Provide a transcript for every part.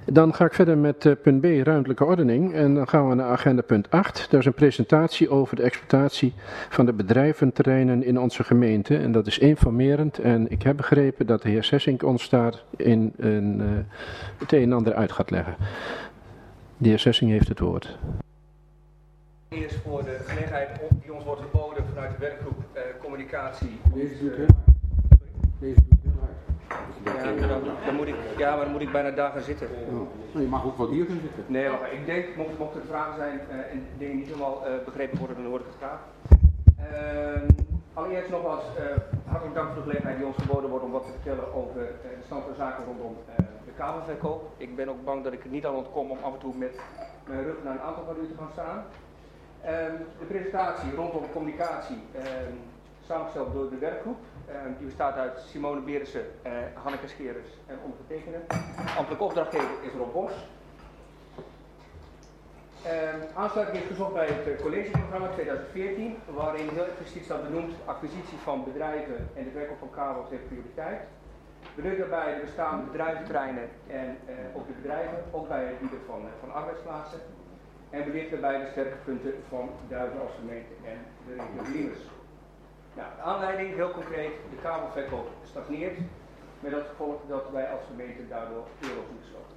Dan ga ik verder met punt B, ruimtelijke ordening. En dan gaan we naar agenda punt 8. Dat is een presentatie over de exploitatie van de bedrijventerreinen in onze gemeente. En dat is informerend. En ik heb begrepen dat de heer Sessink ons daar in het een en ander uit gaat leggen. De heer Sessink heeft het woord. Eerst voor de gelegenheid die ons wordt geboden vanuit de werkgroep communicatie. Deze doet heel hard. Ja, maar dan moet ik bijna daar gaan zitten. Nou, je mag ook wel hier gaan zitten. Nee, maar ik denk, mocht er vragen zijn en dingen niet helemaal begrepen worden, dan hoor ik het graag. Allereerst nogmaals hartelijk dank voor de gelegenheid die ons geboden wordt om wat te vertellen over de stand van zaken rondom de kabelverkoop. Ik ben ook bang dat ik er niet aan ontkom om af en toe met mijn rug naar een aantal van u te gaan staan. De presentatie rondom communicatie, samengesteld door de werkgroep. Die bestaat uit Simone Berensen, Hanneke Scheres en ondergetekende. Ambtelijke opdrachtgever is Rob Bos. Aansluiting is gezocht bij het collegeprogramma 2014, waarin heel expliciet staat benoemd acquisitie van bedrijven en de verkoop van kabels heeft prioriteit. Benut daarbij de bestaande bedrijventerreinen en ook de bedrijven, ook bij het bieden van arbeidsplaatsen. En beweegt daarbij de sterke punten van Duiven als gemeente en de regio Liemers. Nou, de aanleiding, heel concreet, de kabelverkoop stagneert, met het gevolg dat wij als gemeente daardoor euro's moeten sloten.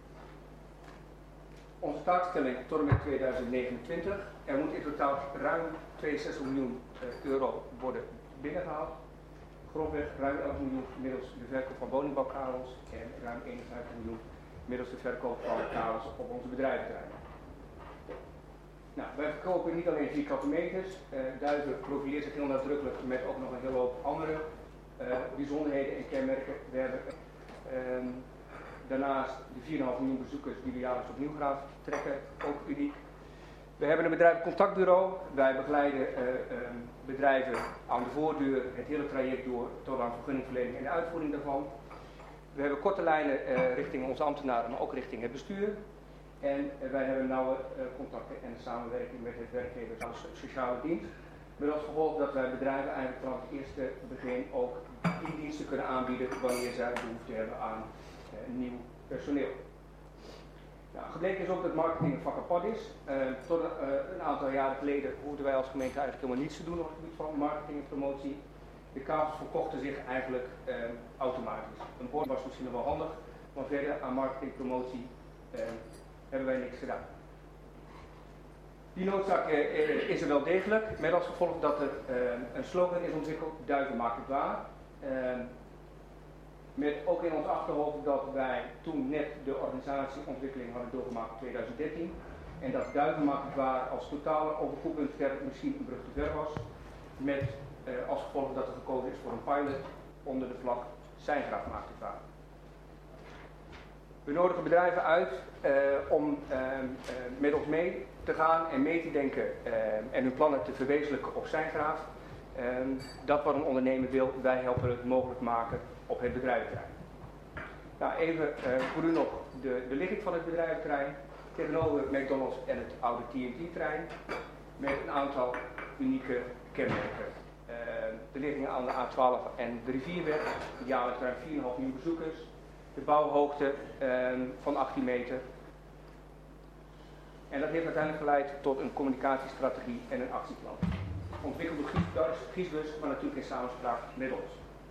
Onze taakstelling tot en met 2029, er moet in totaal ruim 62 miljoen euro worden binnengehaald. Grofweg ruim 11 miljoen middels de verkoop van woningbouwkabels en ruim 51 miljoen middels de verkoop van kabels op onze bedrijventerreinen. Nou, wij verkopen niet alleen vierkante meters, Duiven profileert zich heel nadrukkelijk met ook nog een hele hoop andere bijzonderheden en kenmerken. We hebben daarnaast de 4,5 miljoen bezoekers die we jaarlijks op Nieuwgraaf trekken, ook uniek. We hebben een bedrijvencontactbureau, wij begeleiden bedrijven aan de voordeur het hele traject door tot aan vergunningverlening en de uitvoering daarvan. We hebben korte lijnen richting onze ambtenaren, maar ook richting het bestuur. En wij hebben nauwe contacten en samenwerking met het werkgevers als sociale dienst. Met als gevolg dat wij bedrijven eigenlijk vanaf het eerste begin ook die diensten kunnen aanbieden wanneer zij behoefte hebben aan nieuw personeel. Nou, gebleken is ook dat marketing een vak apart is. Tot een aantal jaren geleden hoefden wij als gemeente eigenlijk helemaal niets te doen op het gebied van marketing en promotie. De kabels verkochten zich eigenlijk automatisch. Een bord was misschien nog wel handig, maar verder aan marketing en promotie hebben wij niks gedaan. Die noodzaak is er wel degelijk, met als gevolg dat er een slogan is ontwikkeld, Duiven maakt het waar. Met ook in ons achterhoofd dat wij toen net de organisatieontwikkeling hadden doorgemaakt in 2013. En dat Duiven maakt het waar als totale overkoepelend verf misschien een brug te ver was. Met als gevolg dat er gekozen is voor een pilot onder de vlag Sijngraaf maakt het waar. We nodigen bedrijven uit om met ons mee te gaan en mee te denken en hun plannen te verwezenlijken op Sijngraaf. Dat wat een ondernemer wil, wij helpen het mogelijk maken op het bedrijventerrein. Nou, even voor u nog de ligging van het bedrijventerrein tegenover McDonald's en het oude TNT-terrein met een aantal unieke kenmerken. De ligging aan de A12 en de Rivierweg, jaarlijks ruim 4,5 miljoen bezoekers. De bouwhoogte van 18 meter. En dat heeft uiteindelijk geleid tot een communicatiestrategie en een actieplan. Ontwikkeld door Giesbus, maar natuurlijk in samenspraak met ons.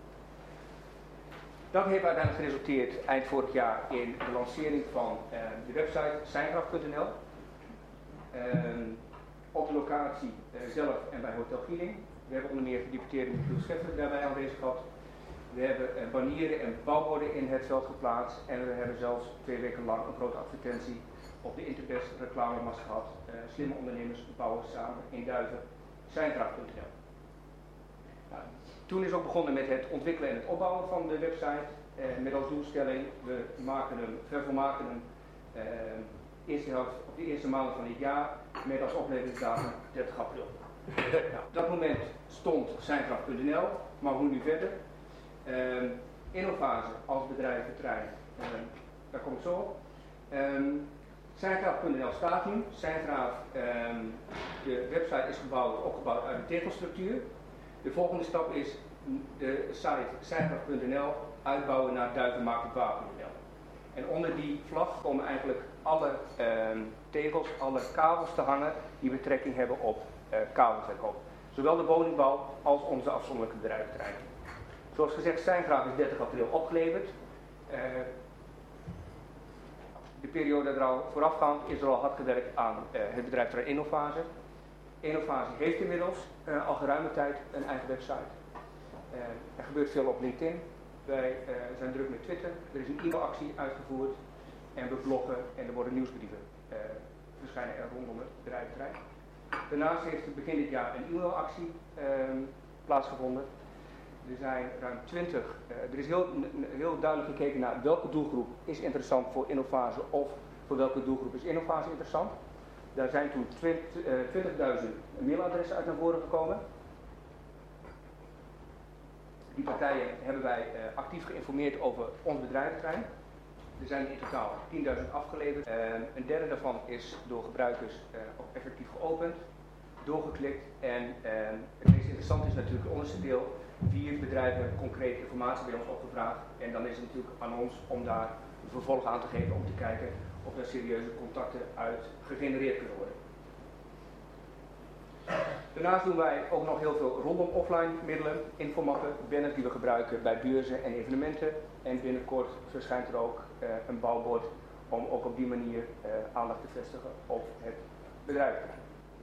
Dat heeft uiteindelijk geresulteerd eind vorig jaar in de lancering van de website Sijngraaf.nl. Op de locatie zelf en bij Hotel Gieling. We hebben onder meer gedeputeerde Michiel Scheffer daarbij aanwezig gehad. We hebben banieren en bouwborden in het veld geplaatst en we hebben zelfs 2 weken lang een grote advertentie op de Interbest reclamemast gehad. Slimme ondernemers bouwen samen in Duiven, Sijngraaf.nl. Nou, toen is ook begonnen met het ontwikkelen en het opbouwen van de website. Met als doelstelling, we vervolmaken hem op de eerste maanden van dit jaar met als opleveringsdatum 30 april. Nou, op dat moment stond Sijngraaf.nl, maar hoe nu verder? Innovase als bedrijventerrein, daar kom ik zo op. Sijngraaf.nl staat nu. Sijngraaf, de website is opgebouwd uit een tegelstructuur. De volgende stap is de site Sijngraaf.nl uitbouwen naar duivenmaakhetwaar.nl. En onder die vlag komen eigenlijk alle tegels, alle kabels te hangen die betrekking hebben op kabelverkoop. Zowel de woningbouw als onze afzonderlijke bedrijventerreinen. Zoals gezegd, Stijngraaf is 30 april opgeleverd. De periode er al voorafgaand is er al hard gewerkt aan het bedrijventerrein Innovase. Innovase heeft inmiddels al geruime tijd een eigen website. Er gebeurt veel op LinkedIn. Wij zijn druk met Twitter. Er is een e-mailactie uitgevoerd. En we bloggen en er worden nieuwsbrieven verschijnen er rondom het bedrijventerrein. Daarnaast heeft begin dit jaar een e-mailactie plaatsgevonden. Er zijn ruim 20. Er is heel duidelijk gekeken naar welke doelgroep is interessant voor Innovase of voor welke doelgroep is Innovase interessant. Daar zijn toen 20.000 mailadressen uit naar voren gekomen. Die partijen hebben wij actief geïnformeerd over ons bedrijventerrein. Er zijn in totaal 10.000 afgeleverd. Een derde daarvan is door gebruikers ook effectief geopend, doorgeklikt. En het meest interessante is natuurlijk het onderste deel. 4 bedrijven concrete informatie bij ons opgevraagd. En dan is het natuurlijk aan ons om daar een vervolg aan te geven om te kijken of er serieuze contacten uit gegenereerd kunnen worden. Daarnaast doen wij ook nog heel veel rondom offline middelen, infomappen, banners die we gebruiken bij beurzen en evenementen. En binnenkort verschijnt er ook een bouwbord om ook op die manier aandacht te vestigen op het bedrijventerrein.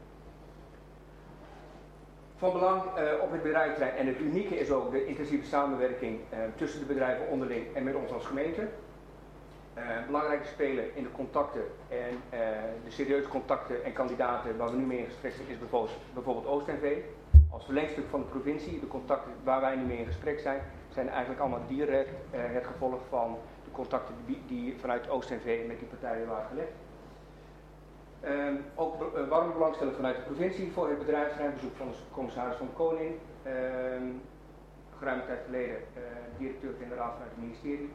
Van belang op het bedrijventerrein en het unieke is ook de intensieve samenwerking tussen de bedrijven onderling en met ons als gemeente. Belangrijke speler in de contacten en de serieuze contacten en kandidaten waar we nu mee in gesprek zijn is bijvoorbeeld Oost-NV. Als verlengstuk van de provincie, de contacten waar wij nu mee in gesprek zijn eigenlijk allemaal direct het gevolg van de contacten die vanuit Oost-NV met die partijen waren gelegd. Ook warme belangstelling vanuit de provincie voor het bedrijventerrein, bezoek van de commissaris van de Koning. Geruime tijd geleden directeur-generaal vanuit het ministerie.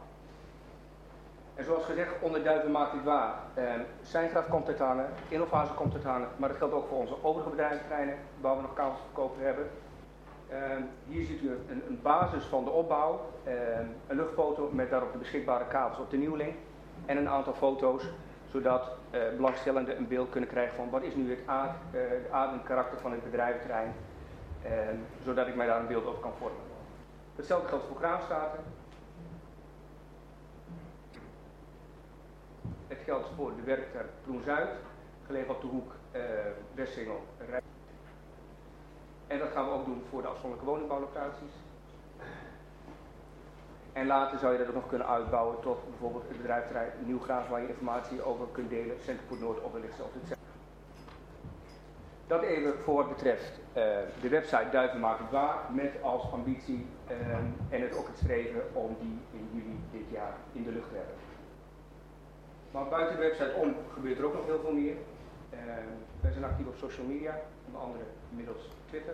En zoals gezegd, onder Duiven maakt dit waar. Stijngraaf komt het hangen, Innovase komt het hangen, maar dat geldt ook voor onze overige bedrijventerreinen waar we nog kabels te verkopen hebben. Hier ziet u een basis van de opbouw, een luchtfoto met daarop de beschikbare kabels op de nieuweling en een aantal foto's, zodat belangstellenden een beeld kunnen krijgen van wat is nu het aard en karakter van het bedrijventerrein, zodat ik mij daar een beeld over kan vormen. Hetzelfde geldt voor Kraamstaten. Het geldt voor de werkterrein Proen-Zuid, gelegen op de hoek Westsingel. En dat gaan we ook doen voor de afzonderlijke woningbouwlocaties. En later zou je dat ook nog kunnen uitbouwen tot bijvoorbeeld het bedrijventerrein Nieuwgraaf, waar je informatie over kunt delen, Centerpoort Noord of wellicht zelfs het centrum. Dat even voor wat betreft de website Duiven maakt het waar, met als ambitie en ook het streven om die in juli dit jaar in de lucht te hebben. Maar buiten de website om gebeurt er ook nog heel veel meer. Wij zijn actief op social media, onder andere middels Twitter.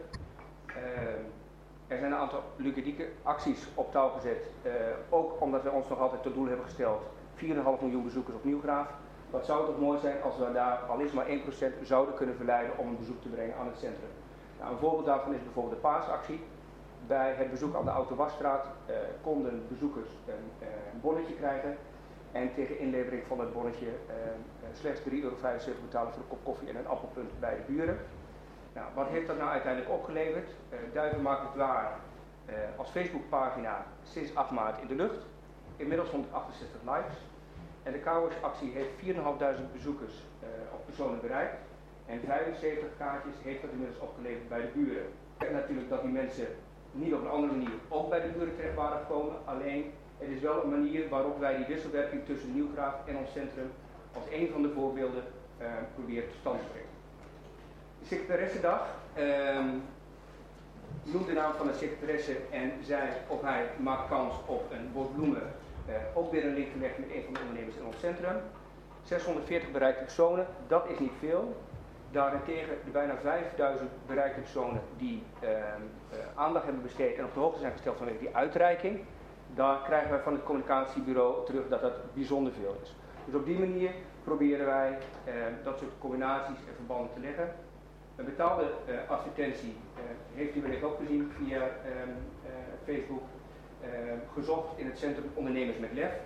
Er zijn een aantal ludieke acties op touw gezet, ook omdat we ons nog altijd tot doel hebben gesteld 4,5 miljoen bezoekers op Nieuwgraaf. Wat zou het toch mooi zijn als we daar al eens maar 1% zouden kunnen verleiden om een bezoek te brengen aan het centrum. Nou, een voorbeeld daarvan is bijvoorbeeld de paasactie. Bij het bezoek aan de Oude Wasstraat konden bezoekers een bonnetje krijgen. En tegen inlevering van het bonnetje slechts €3,75 betalen voor een kop koffie en een appelpunt bij de buren. Nou, wat heeft dat nou uiteindelijk opgeleverd? Duiven maakt het waar als Facebookpagina sinds 8 maart in de lucht. Inmiddels 168 likes. En de Coworks-actie heeft 4.500 bezoekers op personen bereikt. En 75 kaartjes heeft dat inmiddels opgeleverd bij de buren. En natuurlijk dat die mensen niet op een andere manier ook bij de buren terecht waren gekomen. Alleen, het is wel een manier waarop wij die wisselwerking tussen Nieuwgraaf en ons centrum als een van de voorbeelden proberen tot stand te brengen. De secretaressendag noemt de naam van de secretaresse en zij of hij maakt kans op een bos bloemen. Ook weer een link gelegd met een van de ondernemers in ons centrum. 640 bereikte personen, dat is niet veel. Daarentegen de bijna 5000 bereikte personen die aandacht hebben besteed en op de hoogte zijn gesteld vanwege die uitreiking. Daar krijgen wij van het communicatiebureau terug dat dat bijzonder veel is. Dus op die manier proberen wij dat soort combinaties en verbanden te leggen. Een betaalde advertentie heeft u wellicht ook gezien via Facebook. Gezocht in het centrum Ondernemers met Lef.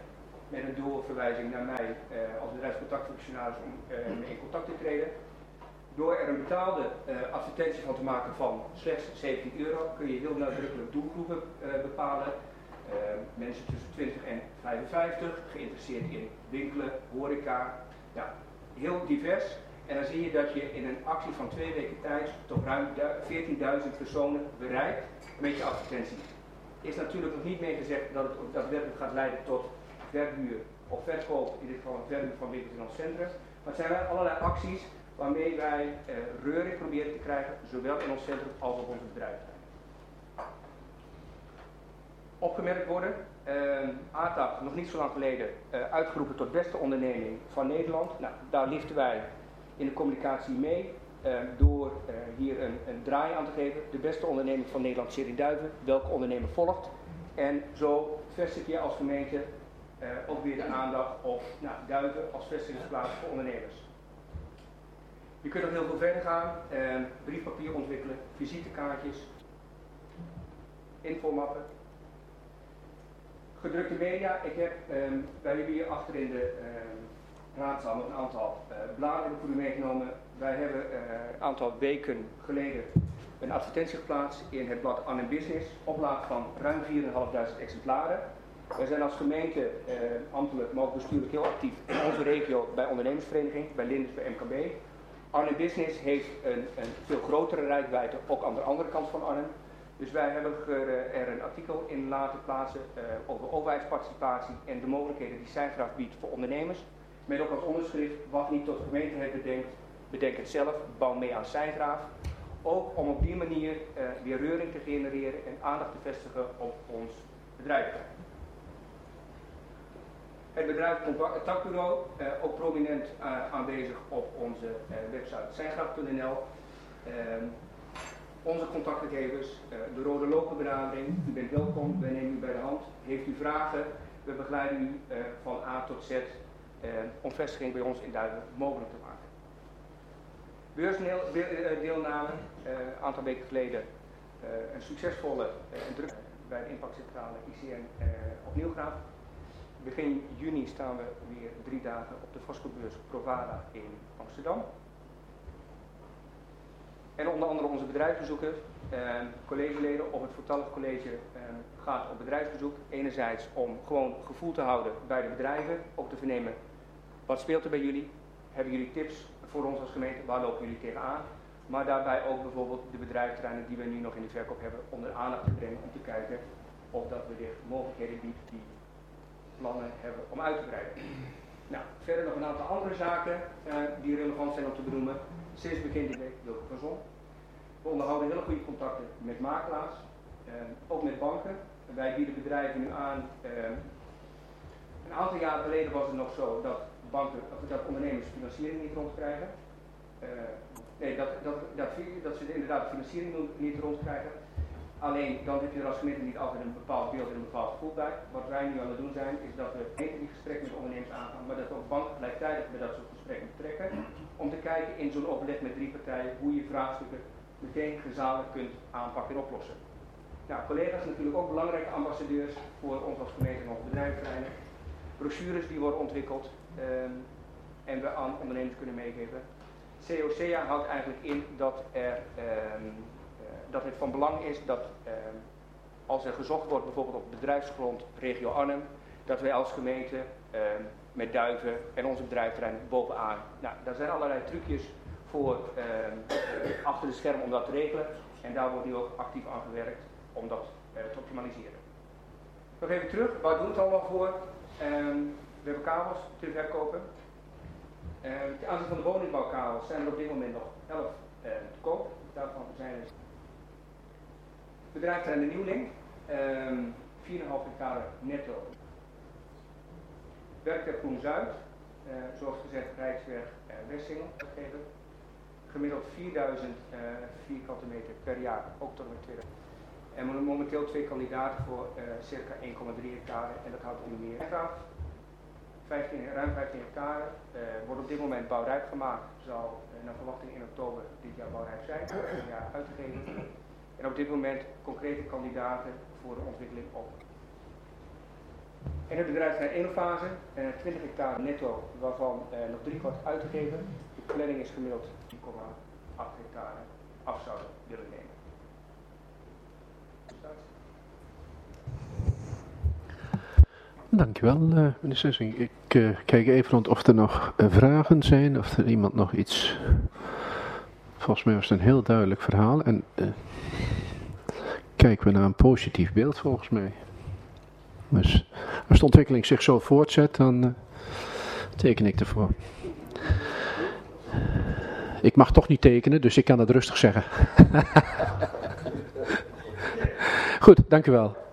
met een doorverwijzing naar mij als bedrijfscontactfunctionaris om mee in contact te treden. Door er een betaalde advertentie van te maken van slechts €17 kun je heel nadrukkelijk doelgroepen bepalen. Mensen tussen 20 en 55, geïnteresseerd in winkelen, horeca, ja, heel divers. En dan zie je dat je in een actie van 2 weken tijd toch ruim 14.000 personen bereikt met je advertentie. Is natuurlijk nog niet mee gezegd dat het ook daadwerkelijk gaat leiden tot verhuur of verkoop, in dit geval een verhuur van winkels in ons centrum. Maar het zijn allerlei acties waarmee wij reuring proberen te krijgen, zowel in ons centrum als op onze bedrijven. Opgemerkt worden, ATAG nog niet zo lang geleden uitgeroepen tot beste onderneming van Nederland. Nou, daar liften wij in de communicatie mee door hier een draai aan te geven. De beste onderneming van Nederland zit in Duiven, welke ondernemer volgt. En zo vestig je als gemeente ook weer de aandacht op Duiven als vestigingsplaats voor ondernemers. Je kunt nog heel veel verder gaan, briefpapier ontwikkelen, visitekaartjes, infomappen. Gedrukte media, wij hebben hier achter in de raadzaal nog een aantal bladen voor u meegenomen. Wij hebben een aantal weken geleden een advertentie geplaatst in het blad Arnhem Business, oplaag van ruim 4.500 exemplaren. Wij zijn als gemeente ambtelijk, maar ook bestuurlijk heel actief in onze regio bij ondernemersvereniging, bij Linders, bij MKB. Arnhem Business heeft een veel grotere reikwijdte, ook aan de andere kant van Arnhem. Dus wij hebben er een artikel in laten plaatsen over overheidsparticipatie en de mogelijkheden die Sijngraaf biedt voor ondernemers. Met ook als onderschrift, wat niet tot de gemeente het bedenkt, bedenk het zelf, bouw mee aan Sijngraaf. Ook om op die manier weer reuring te genereren en aandacht te vestigen op ons bedrijf. Het bedrijfscontactbureau, ook prominent aanwezig op onze website sijngraaf.nl. Onze contactgegevens, de Rode Lopenbenadering, u bent welkom, wij nemen u bij de hand. Heeft u vragen, we begeleiden u van A tot Z om vestiging bij ons in Duiven mogelijk te maken. Beursdeelname, een aantal weken geleden een succesvolle en druk bij de impactcentrale ICN op Nieuwgraaf. Begin juni staan we weer 3 dagen op de Voskelbeurs Provada in Amsterdam. En onder andere onze bedrijfsbezoekers, collegeleden of het voltallig college gaat op bedrijfsbezoek. Enerzijds om gewoon gevoel te houden bij de bedrijven, ook te vernemen wat speelt er bij jullie. Hebben jullie tips voor ons als gemeente, waar lopen jullie tegenaan? Maar daarbij ook bijvoorbeeld de bedrijfsterreinen die we nu nog in de verkoop hebben onder aandacht te brengen om te kijken of dat we de mogelijkheden biedt die plannen hebben om uit te breiden. Nou, verder nog een aantal andere zaken die relevant zijn om te benoemen. Sinds begin dit week Wilke van Zon. We onderhouden hele goede contacten met makelaars, ook met banken. Wij bieden bedrijven nu aan. Een aantal jaren geleden was het nog zo dat ondernemers financiering niet rondkrijgen. Dat ze inderdaad de financiering niet rondkrijgen. Alleen dan heb je er als gemeente niet altijd een bepaald beeld en een bepaald gevoel bij. Wat wij nu aan het doen zijn, is dat we die gesprekken met ondernemers aangaan, maar dat ook banken gelijktijdig bij dat soort gesprekken betrekken. Om te kijken in zo'n overleg met 3 partijen hoe je vraagstukken meteen gezamenlijk kunt aanpakken en oplossen. Nou, collega's natuurlijk ook belangrijke ambassadeurs voor ons als gemeente en onze bedrijfsterreinen. Brochures die worden ontwikkeld en we aan ondernemers kunnen meegeven. COCA houdt eigenlijk in dat het van belang is dat als er gezocht wordt bijvoorbeeld op bedrijfsgrond regio Arnhem, dat wij als gemeente met Duiven en onze bedrijfsterreinen bovenaan. Nou, daar zijn allerlei trucjes voor achter de schermen om dat te regelen en daar wordt nu ook actief aan gewerkt om dat te optimaliseren. Nog even terug, waar doen we het allemaal voor? We hebben kabels te verkopen. Ten aanzien van de woningbouwkabels zijn er op dit moment nog 11 te koop. Daarvan zijn er bedrijfsterrein de Nieuwling, 4,5 hectare netto. Werkterrein Groen Zuid, zoals gezegd Rijksweg Westsingel, gemiddeld 4000 vierkante meter per jaar, ook tot en met 2000. En momenteel 2 kandidaten voor circa 1,3 hectare en dat houdt onder meer ruim 15 hectare. Wordt op dit moment bouwrijp gemaakt, zal naar verwachting in oktober dit jaar bouwrijp zijn, een jaar uitgegeven. En op dit moment concrete kandidaten voor de ontwikkeling op. En het bedrijf zijn 1 fase, 20 hectare netto, waarvan nog 3/4 uit te geven. De planning is gemiddeld 3,8 hectare af zouden willen nemen. Dankjewel, meneer Sessing. Ik kijk even rond of er nog vragen zijn, of er iemand nog iets... Volgens mij was het een heel duidelijk verhaal en kijken we naar een positief beeld volgens mij. Dus als de ontwikkeling zich zo voortzet, dan teken ik ervoor. Ik mag toch niet tekenen, dus ik kan het rustig zeggen. Goed, dank u wel.